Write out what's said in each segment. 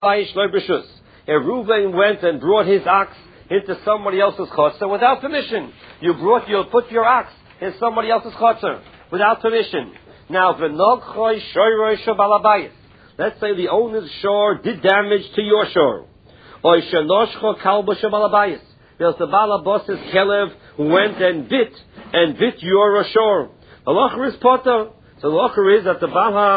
If Reuven went and brought his ox into somebody else's chotzer without permission, you put your ox in somebody else's chotzer without permission. Now, let's say the owner's shore did damage to your shore. Because the balabos's kelev went and bit your shore. The locher is potter. So the locher is that the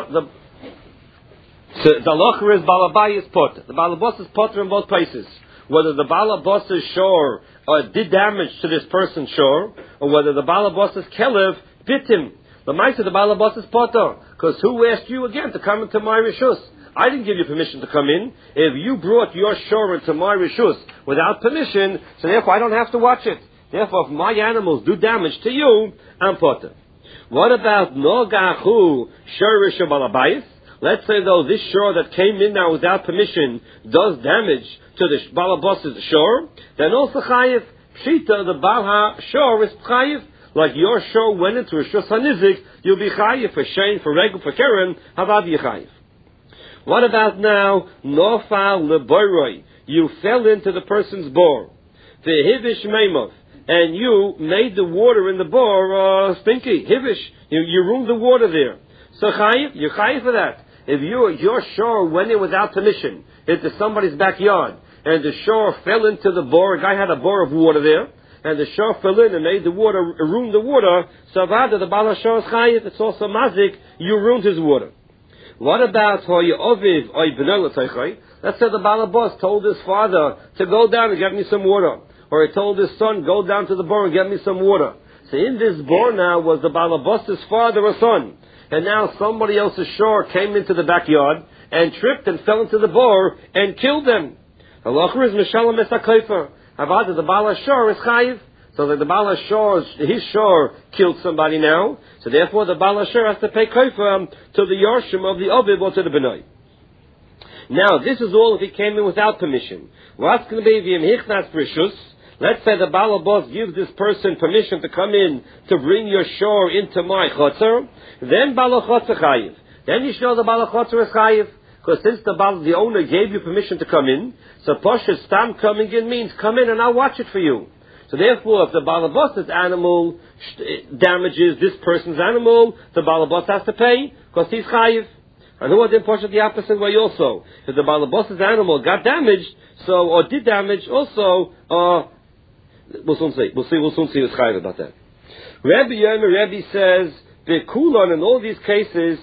locher is balabayis potter. The balabos is potter in both places. Whether the balabos's shore did damage to this person's shore, or whether the balabos's kelev bit him. The mice of the balabos is potter. Because who asked you again to come into my rishus? I didn't give you permission to come in. If you brought your shore into my rishus without permission, so therefore I don't have to watch it. Therefore, if my animals do damage to you, I'm potter. What about nogachu shorish balabayis? Let's say though this shore that came in now without permission does damage to the balabos's shore, then also chayiv. Pshita, the balha shore is chayiv. Like your shore went into rishus hanizik, you'll be chayiv for shein, for regel, for keren, havad yichayiv. What about now, nofal leboiroi? You fell into the person's bore. The hivish meimov. And you made the water in the bore stinky. Hivish. You ruined the water there. So chayiv, you're chayiv for that. If your shore went in without permission into somebody's backyard, and the shore fell into the bore, a guy had a bore of water there, and the shore fell in and made the water, ruined the water, so vada, the bala shore is chayiv, it's also mazik, you ruined his water. What about hoya oviv oy b'nei l'teichai? Let's say the balabos told his father to go down and get me some water. Or he told his son, go down to the bore and get me some water. So in this bore now was the balabos's father or son. And now somebody else's shore came into the backyard and tripped and fell into the bore and killed them. Halacha is mishalom es hakayfer. Havada, the bala shore is chayiv. So that the bala shore, his shore killed somebody now. So therefore the bala shore has to pay kayfer to the yorshim of the oviv or to the benoi. Now this is all if he came in without permission. What's going to be if he hichnas rishus? Let's say the balabos gives this person permission to come in to bring your shore into my chotzer. Then balachotzer chayiv. Then you show the balachotzer is chayiv. Because since the owner gave you permission to come in, so poshet stam coming in means come in and I'll watch it for you. So therefore, if the balabos's animal damages this person's animal, the balabos has to pay because he's chayiv. And who didn't push it the opposite way also? If the balabos's animal got damaged, or did damage, also, we'll soon see who's chayiv about that. Rabbi says, Bekulon, in all these cases,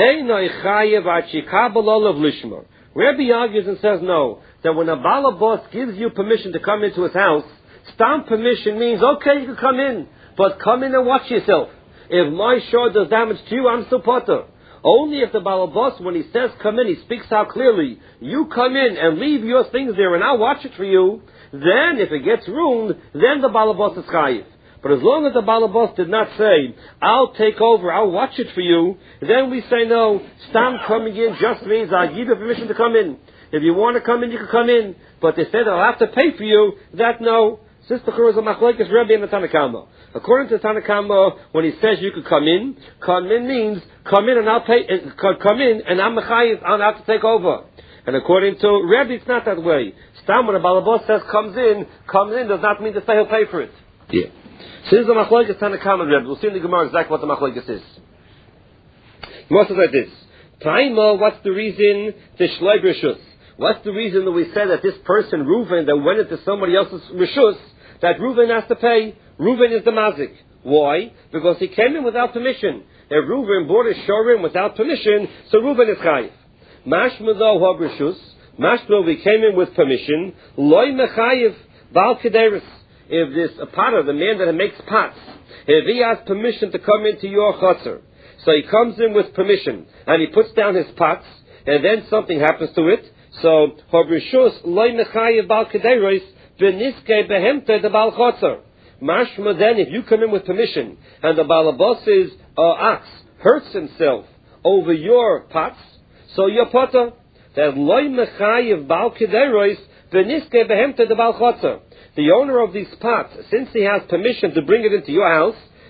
Rabbi argues and says no, that when a balabos gives you permission to come into his house, stamp permission means, okay, you can come in, but come in and watch yourself. If my shore does damage to you, I'm still potter. Only if the balabos, when he says come in, he speaks out clearly, you come in and leave your things there and I'll watch it for you, then if it gets ruined, then the balabos is chayiv. But as long as the balabos did not say, I'll take over, I'll watch it for you, then we say no, stam coming in just means I give you permission to come in. If you want to come in, you can come in. But they said I'll have to pay for you, that no. Sister Chur is a machlokes Rebbe and the Tanna Kama. According to Tanna Kama, when he says you could come in means come in and I'll pay. Come in and I'm mechayiv. I'll have to take over. And according to Rebbe, it's not that way. Stam when a balabos says comes in does not mean to say he'll pay for it. Yeah. So this is the machlokes Tanna Kama Rebbe. We'll see in the Gemara exactly what the machlokes is. Gemara says like this: Taima, what's the reason to shloi b'rishus? What's the reason that we said that this person Reuven that went into somebody else's rishus, that Reuven has to pay? Reuven is the mazik. Why? Because he came in without permission. If Reuven bought his shore in without permission, so Reuven is chayiv. Mashma though habrishus. Mashma we came in with permission. Loi mechayiv bal kederis. If this potter, the man that makes pots, if he has permission to come into your chotzer, so he comes in with permission and he puts down his pots, and then something happens to it. So habrishus loi mechayiv bal kederis. V'niskei behemte the bal chotzer. Mashma then, if you come in with permission, and the balabos's ox hurts himself over your pots, so you're potter. That loy mechayiv bal kederos v'niskei behemte the bal chotzer. The owner of these pots, since he has permission to bring it into your house,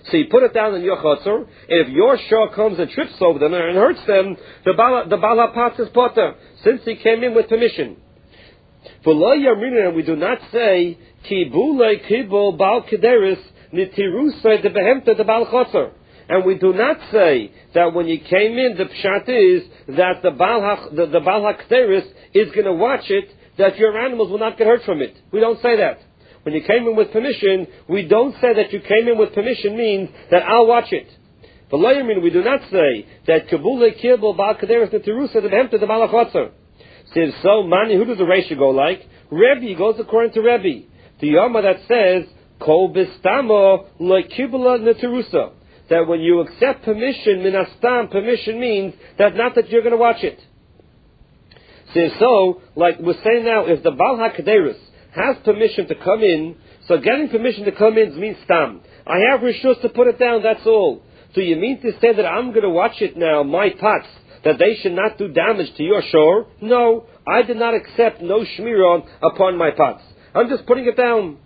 So you put it down in your chutzner, and if your shor comes and trips over them and hurts them, the Baal HaPatz is potter, since he came in with permission. And we do not say, Kibule Kibul Baal Kederis Nitirusa de Behemta de Baal Chotzer. And we do not say that when you came in, the pshat is that the Baal HaKederis is going to watch it, that your animals will not get hurt from it. We don't say that. When you came in with permission, we don't say that you came in with permission means that I'll watch it. But we do not say that Kibule Kibul Baal Kederis Nitirusa de Behemta de Baal Chotzer. Says so, Mani, who does the ratio go like? Rebbe goes according to Rebbe. The Yoma that says, Kol bistamo loikibula neterusa. That when you accept permission, minastam, permission means that not that you're going to watch it. Says so, like we're saying now, if the Baal HaKederis has permission to come in, so getting permission to come in means stam. I have rishus to put it down, that's all. So you mean to say that I'm going to watch it now, my pots, that they should not do damage to your shore? No, I did not accept no shmirah upon my pots. I'm just putting it down.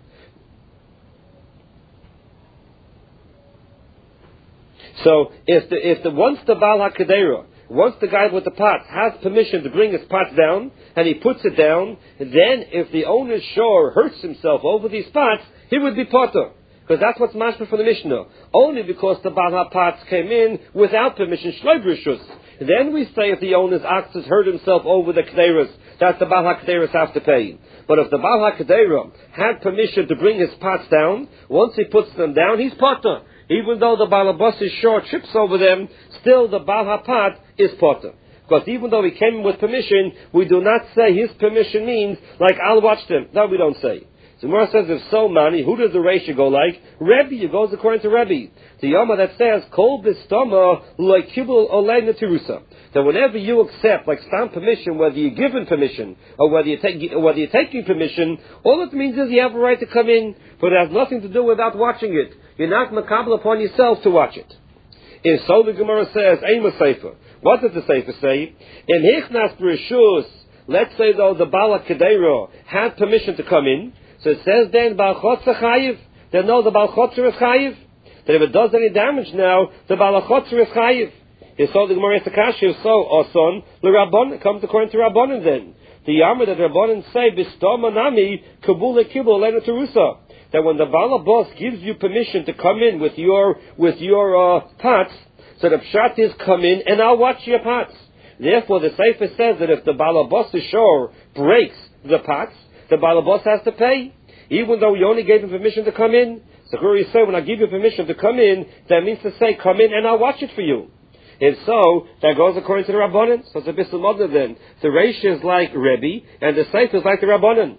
So if once the Baal HaKedera, once the guy with the pots has permission to bring his pots down, and he puts it down, then if the owner's shore hurts himself over these pots, he would be potter. Because that's what's mashma for the Mishnah. Only because the Baal HaPatz came in without permission, shloib rishus. Then we say if the owner's ox has hurt himself over the kederas, that the Baal HaKederas have to pay. But if the Baal HaKedera had permission to bring his pots down, once he puts them down, he's potter. Even though the Baal HaBas's shore trips over them, still the Baal HaPat is potter. Because even though he came in with permission, we do not say his permission means, like, I'll watch them. No, we don't say. So Gemara says, if so many, who does the ratio go like? Rebbe, it goes according to Rebbe. The Yoma that says, Kol bistoma loikibul olei neterusa. That whenever you accept, like stamp permission, whether you're given permission, or whether you're taking permission, all it means is you have a right to come in, but it has nothing to do without watching it. You're not makabel upon yourself to watch it. In so the Gemara says, Eima Sefer. What does the Sefer say? In Hichnas Bereshus, let's say though the Baal HaKedera had permission to come in, so it says then Baal Chotzer Chayiv. Then no, the Baal Chotzer is Chayiv. That if it does any damage now, the Baal Chotzer is Chayiv. If so the Gemara Yisakashi, if so, Oson, the Rabbanon, comes according to Rabbanon then. The Yamar that Rabbanon say, Bistoma Nami, Kabul Kibul, Lena Terusa. That when the Baal HaBos gives you permission to come in with your pots, so the pshat is come in and I'll watch your pots. Therefore the Sefer says that if the Baal HaBos shore breaks the pots, the Baal HaBos has to pay. Even though you only gave him permission to come in. So Guru said, when I give you permission to come in, that means to say, come in and I'll watch it for you. If so, that goes according to the Rabbanan. So it's a Bissel Modna then. The Reish is like Rebbe, and the Sefer is like the Rabbanan.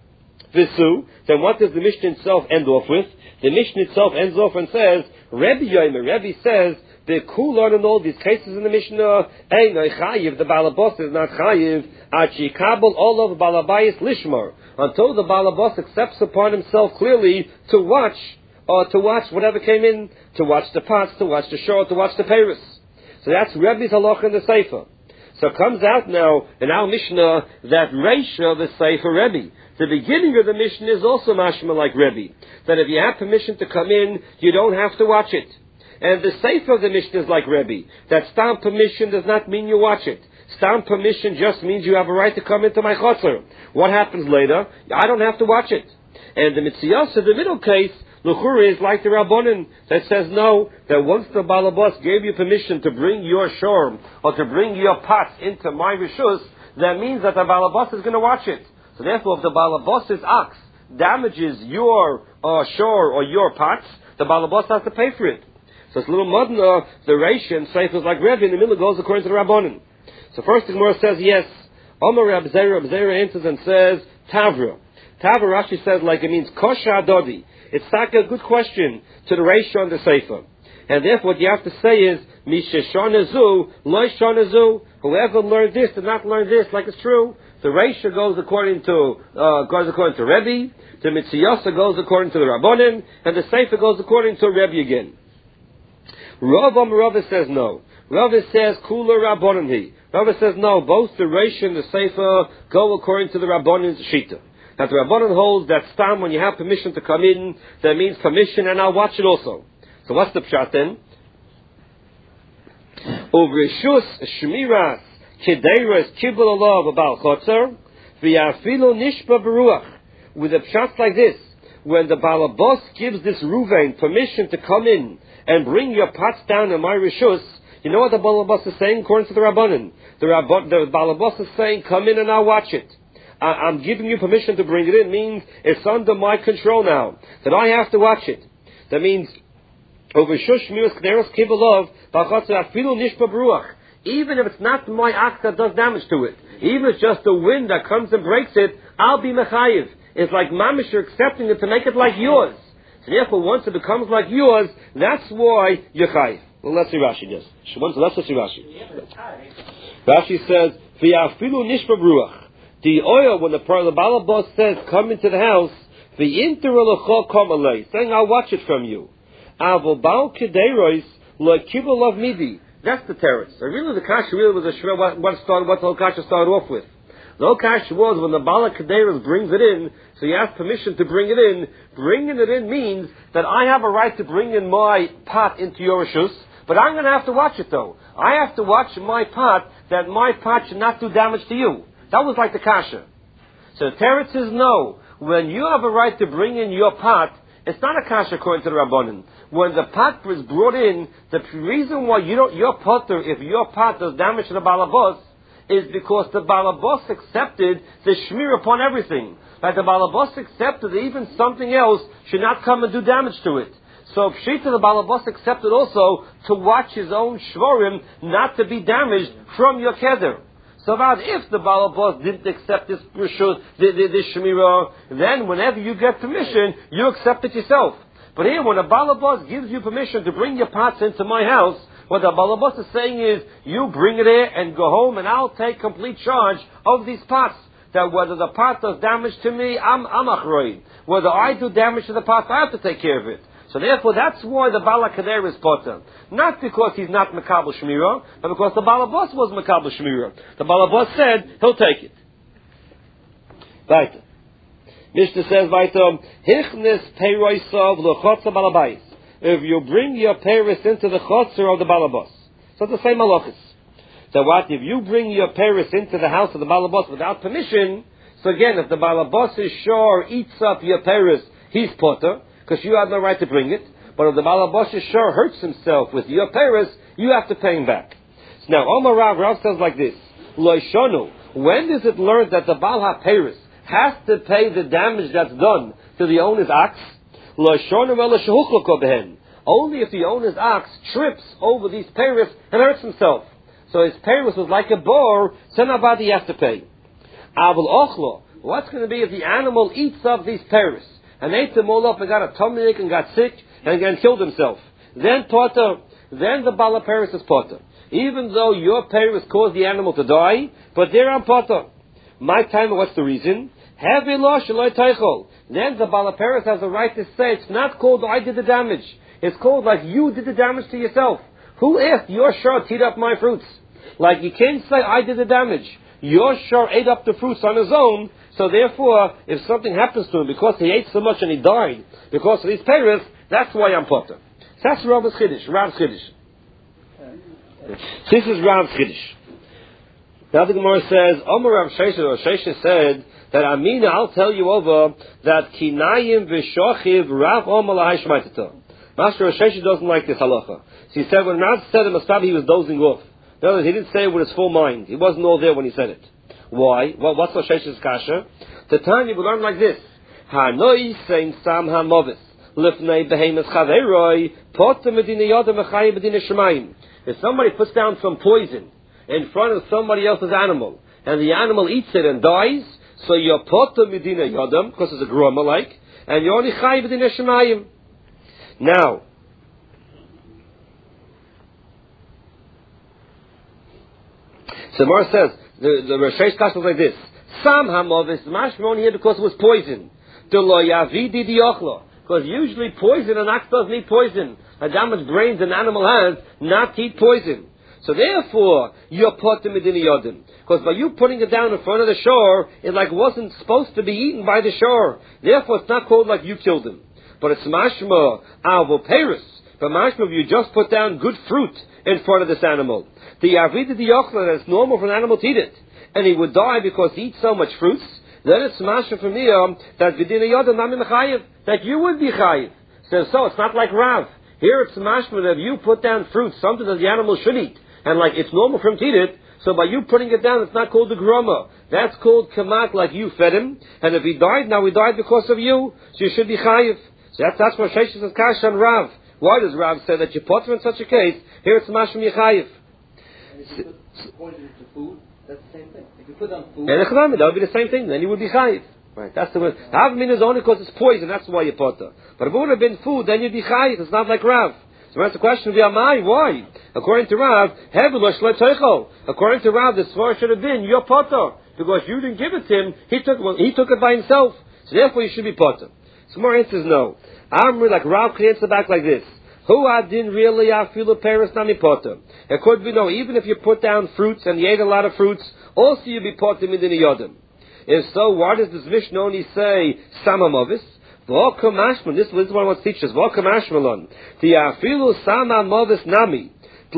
Visu, then what does the Mishnah itself end off with? The Mishnah itself ends off and says, Rebbe Yomer, Rebbe says, the Kulon in all these cases in the Mishnah, Ein Chayiv, the Baal HaBos is not Chayiv, Achi Kabul, all of Baal HaBayis Lishmar, until the Baal HaBos accepts upon himself clearly to watch whatever came in, to watch the pots, to watch the shore, to watch the Paris. So that's Rebbe's halach in the Sefer. So it comes out now in our Mishnah that Reisha, the Sefer Rebbe. The beginning of the Mishnah is also mashma like Rebbe. That if you have permission to come in, you don't have to watch it. And the Sefer of the Mishnah is like Rebbe. That stamp permission does not mean you watch it. Stamp permission just means you have a right to come into my chotzer. What happens later? I don't have to watch it. And the Mitziyos of the middle case, L'chura is like the Rabbanan that says no, that once the Baal HaBos gave you permission to bring your shorm or to bring your pots into my rishus, that means that the Baal HaBos is going to watch it. So therefore, if the Baal HaBos's ox damages your shore or your pots, the Baal HaBos has to pay for it. So it's a little modna, the Reish and Sefer is like Rebbe, in the middle goes according to the Rabbanan. So first the Gemara says yes. Omer Rab Zera answers and says Tavra. Tavra Rashi says like it means Kosha Adodi. It's not a good question to the Reish on the Sefer. And therefore what you have to say is Misheshonazu, Lo Shonazu. Whoever learned this did not learn this, like it's true. The Reish goes according to Rebbe, the Mitziyasa goes according to the Rabbanan, and the Sefer goes according to Rebbe again. Rava says no. Rava says Kula Rabbananhi. Rava says no. Both the Reish and the Sefer go according to the Rabbanan's Shita. That the Rabbanan holds that stam when you have permission to come in, that means permission, and I'll watch it also. So what's the pshat then? Uvrishus shmiras kedeiros kibbul alav abal chotzer v'yafilu nishba beruach. With a pshat like this, when the balabos gives this Ruvain permission to come in and bring your pots down in my rishus, you know what the balabos is saying according to the Rabbanan? The balabos is saying, come in and I'll watch it. I'm giving you permission to bring it in, means it's under my control now, that I have to watch it. That means, even if it's not my act that does damage to it, even if it's just the wind that comes and breaks it, I'll be mechayiv. It's like mamish, you're accepting it to make it like yours. So therefore, once it becomes like yours, that's why you're chayiv. Well, let's see Rashi does. Let's see Rashi. Rashi says, "V'yafilu nishba beruach." The oil, when the balabos says, "Come into the house," the interelecho kamalei, saying, "I'll watch it from you." Avobal kedeiros lekibul of midi. That's the teretz. So really, the kasha really was a shver. What the whole kasha started off with? The whole kasha was when the bala kedeiros brings it in. So you have permission to bring it in. Bringing it in means that I have a right to bring in my pot into your rishus, but I'm going to have to watch it though. I have to watch my pot, that my pot should not do damage to you. That was like the kasha. So the teretz says no. When you have a right to bring in your pot, it's not a kasha according to the Rabbanan. When the pot was brought in, the reason why your potter, if your pot does damage to the balabos, is because the balabos accepted the shmir upon everything. Like the balabos accepted that even something else should not come and do damage to it. So Pshita, the balabos accepted also to watch his own shvorim not to be damaged from your keder. So that if the balabos didn't accept this shmirah, then whenever you get permission, you accept it yourself. But here, when a balabos gives you permission to bring your pots into my house, what the balabos is saying is, you bring it here and go home, and I'll take complete charge of these pots. That whether the pot does damage to me, I'm achroi. Whether I do damage to the pot, I have to take care of it. So therefore, that's why the Bala Kader is potter. Not because he's not Makabel Shmira, but because the Balabos was Makabel Shmira. The Balabos said, he'll take it. Weiter. Mishnah says, weiter, Hichnes Peiroisav L'chotza Balabais. If you bring your Peiros into the Chotzer of the Balabos. So it's the same halachas. So what, if you bring your Peiros into the house of the Balabos without permission, so again, if the Balabos is sure eats up your Peiros, he's potter, because you have no right to bring it. But if the balabos sure hurts himself with your Peiros, you have to pay him back. So now, Omar Rav says like this, Loishonu, when does it learn that the Baal HaPeiros has to pay the damage that's done to the owner's ox? Loishonu v'lo shehuchlo behen. Only if the owner's ox trips over these Peiros and hurts himself. So his Peiros was like a boar, so nobody has to pay. Avol ochlo, what's going to be if the animal eats up these Peiros? And ate them all up and got a tummy ache and got sick and again killed himself. Then potter, then the Bala Peiros is potter. Even though your Peiros caused the animal to die, but there I'm potter. My time, what's the reason? Heavy loss, then the Bala Peiros has a right to say, it's not called I did the damage. It's called like you did the damage to yourself. Who asked your shor to eat up my fruits? Like you can't say I did the damage. Your shor ate up the fruits on his own. So therefore, if something happens to him because he ate so much and he died because of these Peiros, that's why I'm potter. So that's Rav's Chiddush. This is Rav's Chiddush. Now the Gemara says, Omer Rav Shesha said that Amina, I'll tell you over that Kinayim v'shochiv Rav Omer lahai shmaitata. Master Rav Shesha doesn't like this halacha. So he said when Rav said it, Mastabi, he was dozing off. In other words, he didn't say it with his full mind. He wasn't all there when he said it. Why? Well, what's Rav Shesha's kasha? The time you will learn like this. Hanoi sein sam hamovis. Lifnei behemes chaveroi. Potem medina yodem echayim medina shemayim. If somebody puts down some poison in front of somebody else's animal, and the animal eats it and dies, so you're potem medina yodem, because it's a groma like, and you're only chayim medina shemayim. Now, so Mar says, the Rosh Hashanah is like this. Sam hamovis mashmon here because it was poison. Because usually poison, an ox doesn't eat poison. How much brains an animal has, not to eat poison. So therefore, you're potem medina yodem. Because by you putting it down in front of the shore, it like wasn't supposed to be eaten by the shore. Therefore, it's not called like you killed him. But it's mashma avo Peiros. But mashma, you just put down good fruit in front of this animal. The avida the yochla, that it's normal for an animal to eat it, and he would die because he eats so much fruits. Then it's mashma for me that vidina yodam namin chayiv, that you would be chayiv. So it's not like Rav. Here it's mashma that if you put down fruit, something that the animal should eat, and like it's normal for him to eat it, so by you putting it down, it's not called the groma. That's called kamat, like you fed him, and if he died, now he died because of you, so you should be chayiv. So that's what Shaish says kash on Rav. Why does Rav say that you put him in such a case? Here it's mashma yechayiv. And if you put poison into food, that's the same thing. If you put on food, that would be the same thing. Then you would be chayiv. Right, that's the word. Havmin is only because it's poison, that's why you put it. But if it would have been food, then you'd be chayiv. It's not like Rav. So that's the question, why? According to Rav, according to Rav, the svar should have been your potter. Because you didn't give it to him, he took it by himself. So therefore you should be potter. So more answers no. Amr, like Rav can answer back like this. Who adin really afilu peris nami potter? It could be no, even if you put down fruits and you ate a lot of fruits, also you'd be potter midin yodim. If so, why does this Mishnah only say Samamovis? This is what I want to teach us. Nami.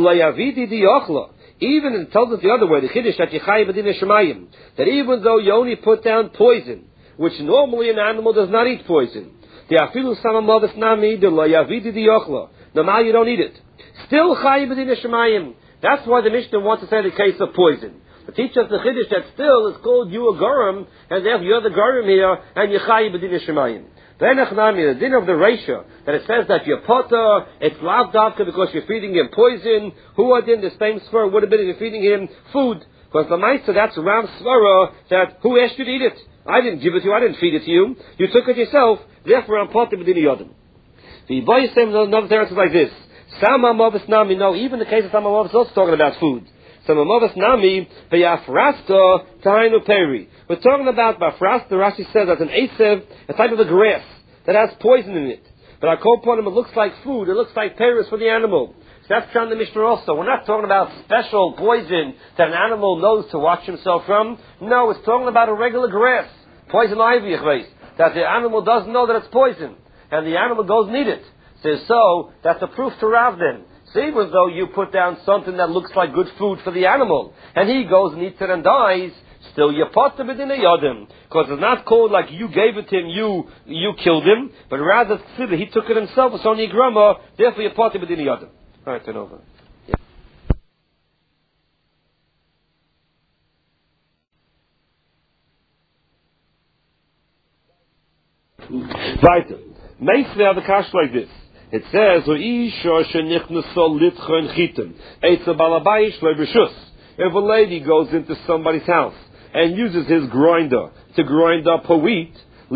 Even it tells us the other way, the Chiddush that Yechai B'din Shemayim, that even though you only put down poison, which normally an animal does not eat poison, the Afilu Samamovis Nami, the Layavidi Diochla. Now you don't eat it. Still Chai B'din Shemayim. That's why the Mishnah wants to say the case of poison. To teach us the Chiddush that still is called you a Gorim, and therefore you're the Gorim here, and Yechai B'din Shemayim. The din of the Reisha, that it says that you're potter, it's lavdavka because you're feeding him poison. Who are in the same svara would have been if you're feeding him food. Because the Maisa, that's Ram svara, that who asked you to eat it? I didn't give it to you, I didn't feed it to you. You took it yourself, therefore I'm potter b'din yodim. The boy says another terrace is like this. Sama Mavis Nami, no, even the case of Sama Mavis is also talking about food. Sama Mavis Nami, V'yafrasta Tainu Peri. We're talking about Bafrasta, Rashi says that's an Asev, a type of a grass that has poison in it. But I call upon him, it looks like food, it looks like Paris for the animal. So that's found in the Mishnah also. We're not talking about special poison that an animal knows to watch himself from. No, it's talking about a regular grass. Poison ivy, that the animal doesn't know that it's poison. And the animal goes and eat it. Says so, that's a proof to Rav then. So even though you put down something that looks like good food for the animal, and he goes and eats it and dies, still you put him in a yodim. Because it's not called like you gave it to him, you killed him, but rather he took it himself, it's only grama, therefore you put him in a yodim. Alright, turn over. Weiter. Meist we have the kash like this. It says, if a lady goes into somebody's house and uses his grinder to grind up her wheat,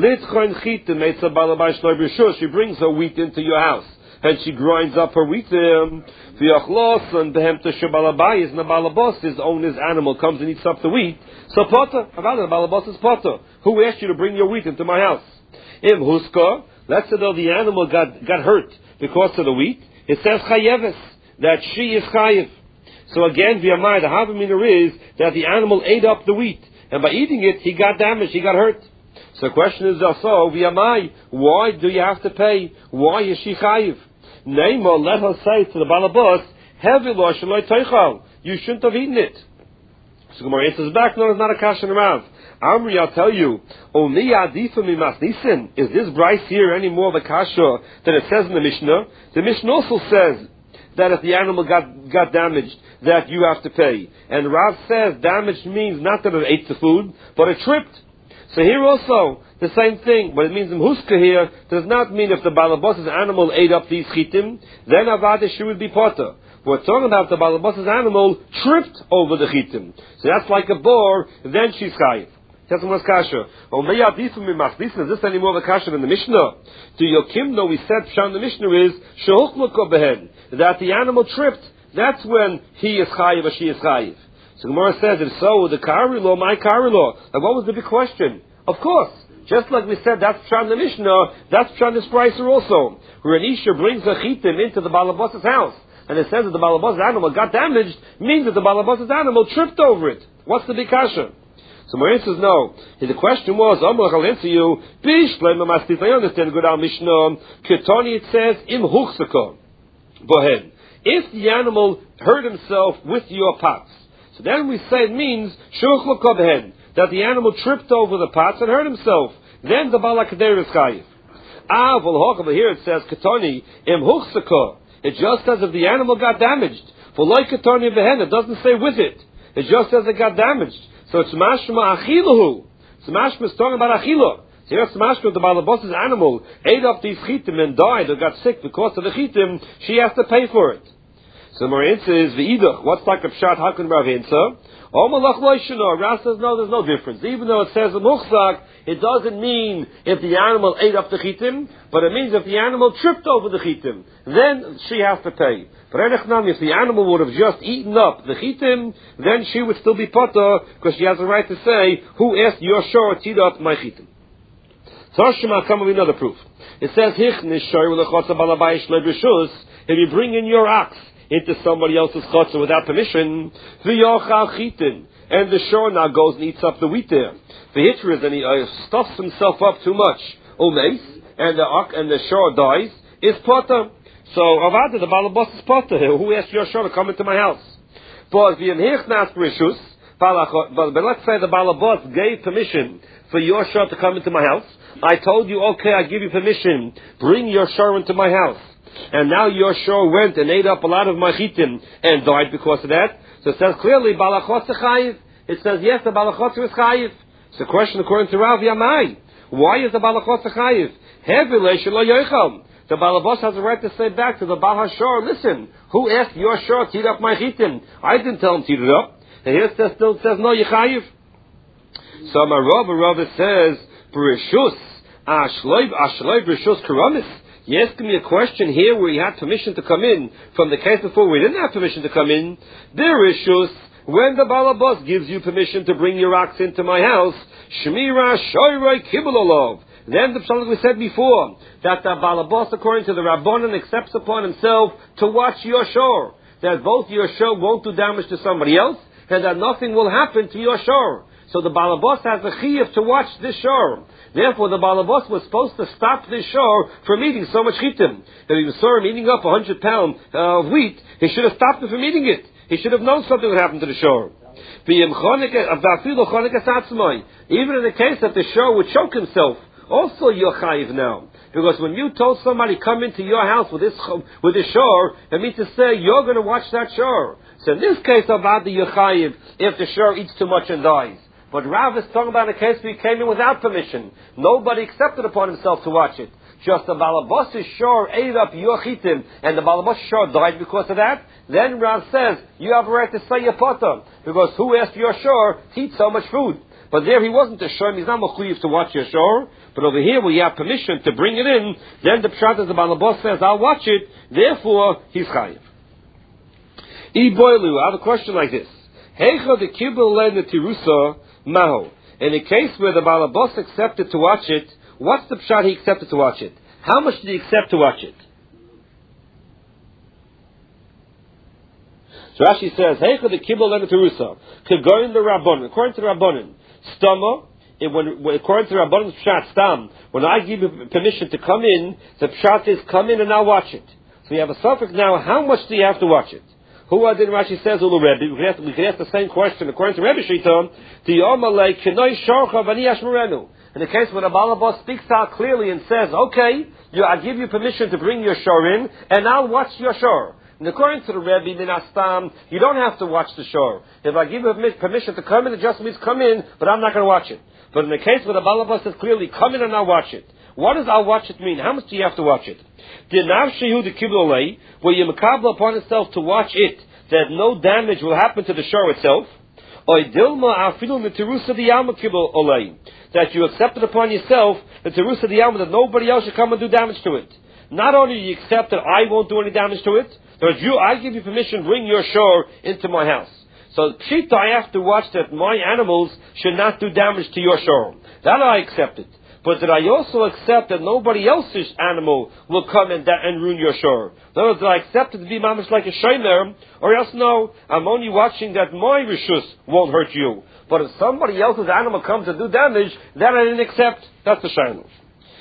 she brings her wheat into your house and she grinds up her wheat and the balabas, his owner's animal, comes and eats up the wheat. So potter, the balabas is potter. Who asked you to bring your wheat into my house? If huska, let's say though the animal got hurt because of the wheat, it says chayeves, that she is chayev. So again, the havamina is that the animal ate up the wheat, and by eating it, he got damaged, he got hurt. So the question is also, why do you have to pay? Why is she chayev? Neymar, let her say to the balabas, you shouldn't have eaten it. So Gemara answers back, no, it's not a kashan Rav. Amri, I'll tell you, is this Bryce here any more of a kasha than it says in the Mishnah? The Mishnah also says that if the animal got damaged, that you have to pay. And Rav says damaged means not that it ate the food, but it tripped. So here also, the same thing. What it means in Huska here does not mean if the balabas' animal ate up these chitim, then avada she would be potter. We're talking about the balabas' animal tripped over the chitim. So that's like a boar, then she's chayiv. That's one kasha. Is this any more of a kasha than the Mishnah? To Yokimno, we said Pshan the Mishnah is that the animal tripped. That's when he is chayiv or she is chayiv. So Gemara says, if so, the karilo, my karilo. Like what was the big question? Of course, just like we said, that's Pshan the Mishnah. That's Pshan the Spricer also. Where an Isha brings a chitim into the balabas' house, and it says that the balabas' animal got damaged, means that the balabas' animal tripped over it. What's the big kasha? So my answer is no. The question was, I'll answer you, I understand good al Mishnah, Ketoni it says, im huchsaka. Bohen. If the animal hurt himself with your pots, so then we say it means shuchlo kobhen, that the animal tripped over the pots and hurt himself. Then the Bala Kader is chayiv. But here it says Ketoni im huchsaka. It just says if the animal got damaged. For like Ketoni behen, it doesn't say with it. It just says it got damaged. So it's mashma achilahu. So mashma is talking about achilah. So here's mashma, the balabos's animal ate up these chitim and died or got sick because of the chitim. She has to pay for it. So my answer is v'idach. What's like a pshat? How can Rav answer? Rav says no, there's no difference. Even though it says a muchzak, it doesn't mean if the animal ate up the chitim, but it means if the animal tripped over the chitim, then she has to pay. But if the animal would have just eaten up the chitim, then she would still be potter because she has a right to say, "Who asked your shor to eat up my chitim?" Toshima, come with another proof. It says, if you bring in your ox into somebody else's chotzer without permission, and the shor now goes and eats up the wheat there. The hitcher is, and he stuffs himself up too much, and the shor dies, is potter. So avada, the balabos is potter. Who asked your shor to come into my house? But let's say the balabos gave permission for your shor to come into my house. I told you, okay, I give you permission. Bring your shor into my house. And now your shor went and ate up a lot of my chitim and died because of that. So it says clearly, balachotzer chayiv. It says, yes, the balachotzer is chayiv. It's a question according to Rav Yamai. Why is the balachotzer chayiv? The balabos has a right to say back to the Baal HaShor, listen, who asked your shor to eat up my chitim? I didn't tell him to eat it up. And here it still says, no, you chayiv. So my Rav says, Bereshus, Ashloy Bereshus Karamis. You asked me a question here where he had permission to come in. From the case before we didn't have permission to come in. Bereshus, when the balabos gives you permission to bring your ox into my house, Shmira Shoyroi Kibulolov. Then the psalm we said before, that the balabos, according to the Rabbanan, accepts upon himself to watch your shor. That both your shor won't do damage to somebody else, and that nothing will happen to your shor. So the balabos has the chiyuv to watch this shor. Therefore, the balabos was supposed to stop this shor from eating so much chitim. If he saw him eating up 100 pounds of wheat, he should have stopped him from eating it. He should have known something would happen to the shor. Even in the case that the shor would choke himself, also you're chayiv now. Because when you told somebody come into your house with this shor, it means to say you're going to watch that shor. So in this case, about the Yechayiv, if the shor eats too much and dies. But Rav is talking about a case where he came in without permission. Nobody accepted upon himself to watch it. Just the balabos' shor ate up your chitim, and the balabos' shor died because of that. Then Rav says, you have a right to say your potter. Because who asked your shor to eat so much food? But there he wasn't a shor, he's not mechuyev to watch your shor. But over here, where you have permission to bring it in, then the pshat is the balabos says, I'll watch it, therefore he's chayiv. I have a question like this. Heicha de kibul le netirusa maho. In a case where the balabos accepted to watch it, what's the pshat he accepted to watch it? How much did he accept to watch it? So Rashi says, Heicha de kibul le netirusa. Kegoyin the Rabbanon. According to the Rabbanon, stama, according to the Rabbanon's pshat, stam, when I give you permission to come in, the pshat is come in and now watch it. So we have a suffix now, how much do you have to watch it? Who did Rashi says Ulu Rebbe? We could ask the same question according to Rebbe Shita. In the case when a balabos speaks out clearly and says, "Okay, I give you permission to bring your shor in, and I'll watch your shor." And according to the Rebbe Minastam, you don't have to watch the shor. If I give you permission to come in, it just means come in, but I'm not going to watch it. But in the case where the balabos says clearly, "Come in and I'll watch it." What does I'll watch it mean? How much do you have to watch it? Where you makabel upon itself to watch it, that no damage will happen to the shor itself. That you accepted upon yourself the terusa diyama, that nobody else should come and do damage to it. Not only do you accept that I won't do any damage to it, but I give you permission, bring your shor into my house. So pshita, I have to watch that my animals should not do damage to your shor. That I accepted. But did I also accept that nobody else's animal will come and ruin your shor? In other words, did I accept it to be mamish like a shomer, or else no, I'm only watching that my rishus won't hurt you. But if somebody else's animal comes to do damage, that I didn't accept. That's the shomer.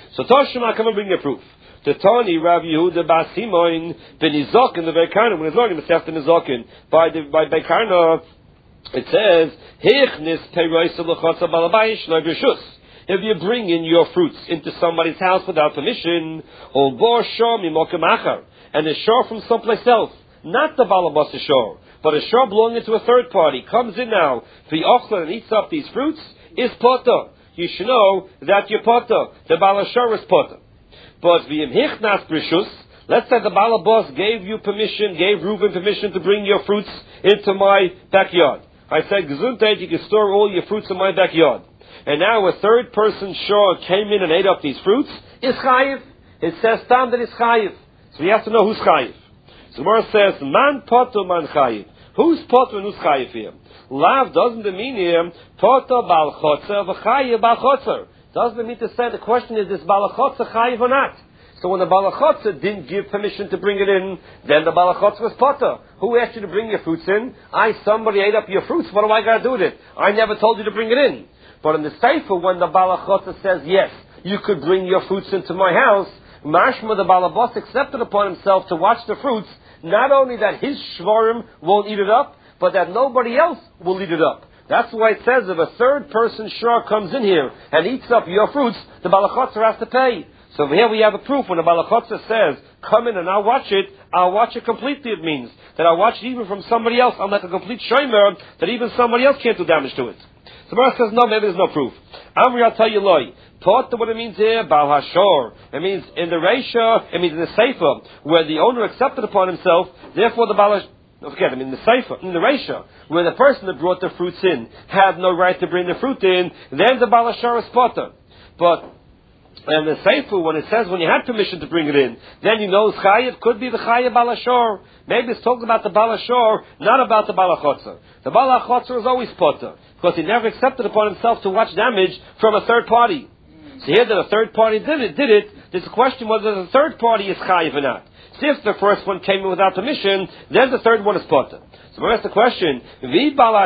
So Toshima, come and bring your proof. The Tani Rav Yehuda Bas Simoin Ben Izokin the Bekarna when he's learning Masechta Nizokin by Bekarna, it says Heichnis Peiroisa L'Chotza Balabayish Lo B'Rishus. If you bring in your fruits into somebody's house without permission, or Bor Shor Mimokim Achar, and a shore from someplace else, not the Balabas shore, but a shore belonging to a third party, comes in now, V'Ochlan and eats up these fruits, is Potter. You should know that you're Potter. The Balashor is Potter. But V'im Hichnas Brishus, let's say the Balabas gave you permission, gave Reuben permission to bring your fruits into my backyard. I said, Gesundheit, you can store all your fruits in my backyard. And now a third person shore came in and ate up these fruits, is Chayiv. It says Tam that is Chayiv. So we have to know who's Chayiv. So the Gemara says, Man Potter, Man Chayiv. Who's Potter and who's Chayiv here? Lav doesn't mean here, Potter Bal Chotzer, V'Chayiv Bal Chotzer. Doesn't mean to say the question is Bal Chotzer Chayiv or not? So when the Bal Chotzer didn't give permission to bring it in, then the Bal Chotzer was Potter. Who asked you to bring your fruits in? Somebody ate up your fruits. What do I got to do with it? I never told you to bring it in. But in the Sefer, when the Bal Chotzer says, yes, you could bring your fruits into my house, Mashma, the Balabas, accepted upon himself to watch the fruits, not only that his shvarim won't eat it up, but that nobody else will eat it up. That's why it says if a third person shvar comes in here and eats up your fruits, the Balachotzer has to pay. So here we have a proof when the Balachotzer says, come in and I'll watch it completely. It means that I'll watch it even from somebody else. I'm like a complete shomer that even somebody else can't do damage to it. So Mara says, no, maybe there's no proof. Amri, I'll tell you loy. Taught what it means here, Bal Hashor. It means in the Reisha, it means in the Sefer, where the owner accepted upon himself, therefore the Bal in the Sefer, in the Reisha, where the person that brought the fruits in had no right to bring the fruit in, then the Bal Hashor is Potter. But in the Sefer, when it says when you had permission to bring it in, then you know Chayiv could be the Chayiv Bal Hashor. Maybe it's talking about the Bal Hashor, not about the Bal Hachotzer. The Bal Hachotzer is always Potter, because he never accepted upon himself to watch damage from a third party. So here that a third party did it, there's a question whether the third party is Chayiv or not. See, if the first one came in without permission, then the third one is Potter. So we ask the question,